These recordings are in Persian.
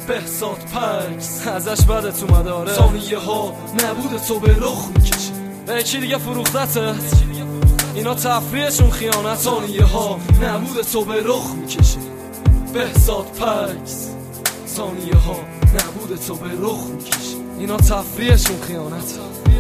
بهزاد پکس ازش بدت اومده آره ثانیه ها نبود تو به رخ میکشه به یکی دیگه فروختتت اینا تفریحشون خیانت ثانیه ها نبود تو به رخ میکشه بهزاد پکس ثانیه ها نبود تو به رخ میکشه اینا تفریحشون خیانت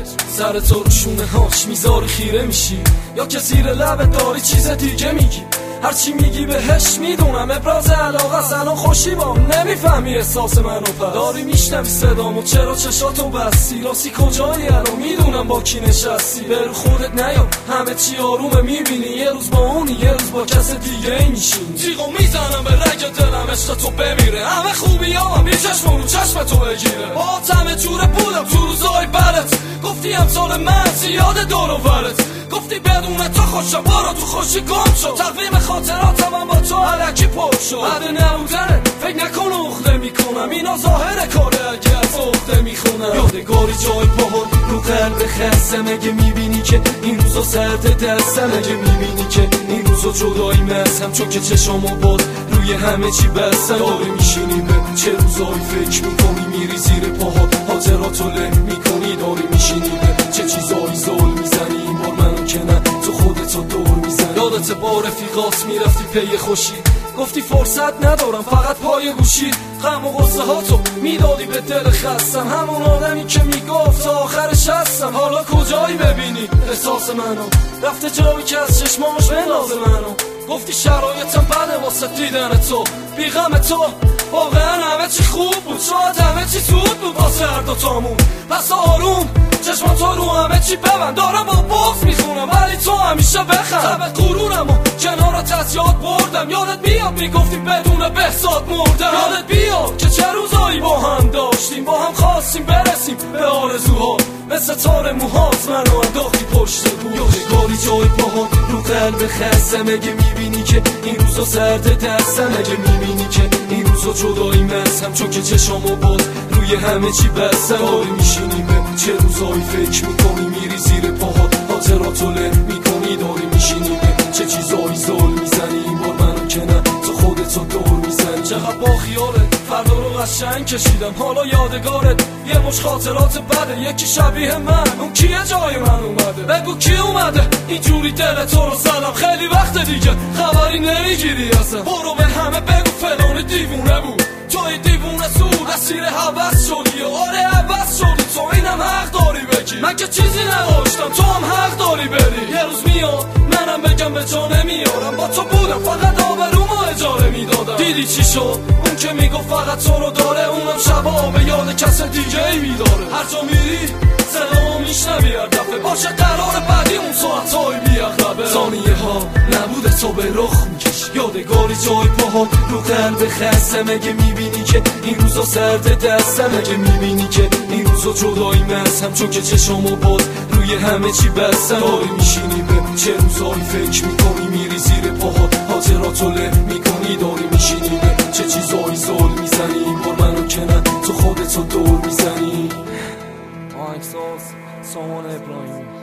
سر تو رو شونه هاش میذاری خیره میشی یا که زیر لبت داری چیز دیگه میگی هرچی میگی بهش میدونم ابراز علاقه سلام خوشی با نمیفهمی احساس منو پس داری میشنوی صدامو چرا چشاتو بستی راستی کجایی الان میدونم با کی نشستی برو خودت نیار همه چی آرومه میبینی یه روز با اونی یه روز با کس دیگه ای میشینی جیغو میزنم به رگ دلم عشق تو بمیره همه خوبی هم یه چشم رو چشم تو بگیره با همه جوره بودم تو روزای برت گفتی امسال من زیاد دور و برت گفتی بدون تو خوشم برو تو خوشی گم شد تقویم خاطراتم هم با تو علکی پر شد بعد نبودنه فکر نکن اخته میکنم اینا ظاهر کاره اگه از اخته میخونم یادگاری جای پاهات رو قلب خسته مگه میبینی که این روزا سرد دستم مگه میبینی که این روزا جدایی مزم چون که چشامو باز روی همه چی بستم داری میشینی به چه روزایی فکر میکنی میری زیر پاهات خاطراتو له میکنی داری میشینی به چه چیزایی زل میزنی این بار منو که نه تو خودتو دور میزنی یادت با رفیقات میرفتی پی خوشی گفتی فرصت ندارم فقط پای گوشی غم و غصه هاتو میدادی به دل خستم همون آدمی که میگفت تا آخرش هستم حالا کجایی ببینی احساس منو رفته جایی که از چشماش بندازه منو گفتی شرایطم بده واسه دیدن تو بی غم تو واقعا همه چی خوب بود شاید همه چی زود بود واسه هر دوتامون پس آروم چشمان تو رو همه چی ببند دارم با بغض میخونم ولی تو همیشه بخند تب غرورم و کنارت از یاد بردم یادت بیاد میگفتی بدون بهزاد مردم یادت بیاد که چه روزایی با هم داشتیم با هم خواستیم برسیم به آرزوها مثل تار موهات منو انداختی پشت بود یادگاری جای پاهات رو قلب خسته مگه میبینی که این روزا سرد دستم مگه میبینی که این روزا جدایی مزم چون که چشامو باز روی همه چی بستم داری میشینی به چه روزایی فکر میکنی میری زیر پاهات خاطراتو له میکنی داری میشینی به چه چیزایی زل میزنی این بار منو که نه تو خودتو دور میزنی چقدر با خیالت فردا رو قشنگ کشیدم حالا یادگارت یه مش خاطرات بده یکی شبیه من اون کیه جای من اومده بگو کی اومده اینجوری دل تو رو زدم خیلی وقت دیگه خبری نمیگیری اصلا برو به همه بگو فلان دیوونه بود توی دیوونه سود اسیر حوث شدی آره حوث شدی تو اینم حق داری بگی من که چیزی نداشتم تو هم حق داری بری یه روز میاد منم بگم به جا نمیارم با تو بودم فقط آبرومو اجاره میدادم دیدی چی شد اون که میگفت فقط تو رو داره اونم شبا به یاد کس دیگه ای میداره هر جا میری صدامو میشنوی هر دفعه باشه قرار بعدی اون ساعتای بیاغربه ثانیه ها نبود تو به رخ میکش یادگاری جای پاهات رو قلب خسته مگه میبینی که این روزا سرد دستم مگه میبینی که این روزا جدایی مزم چون که چشامو باز روی همه چی بستم داری میشینی به چه روزایی فکر میکنی میری زیر پاهات خاطراتو له میکنی داری میشینی به چه چیزایی زل میزنی این بار منو که نه تو خودتو دور میزنی آهنگساز سامان ابراهیمی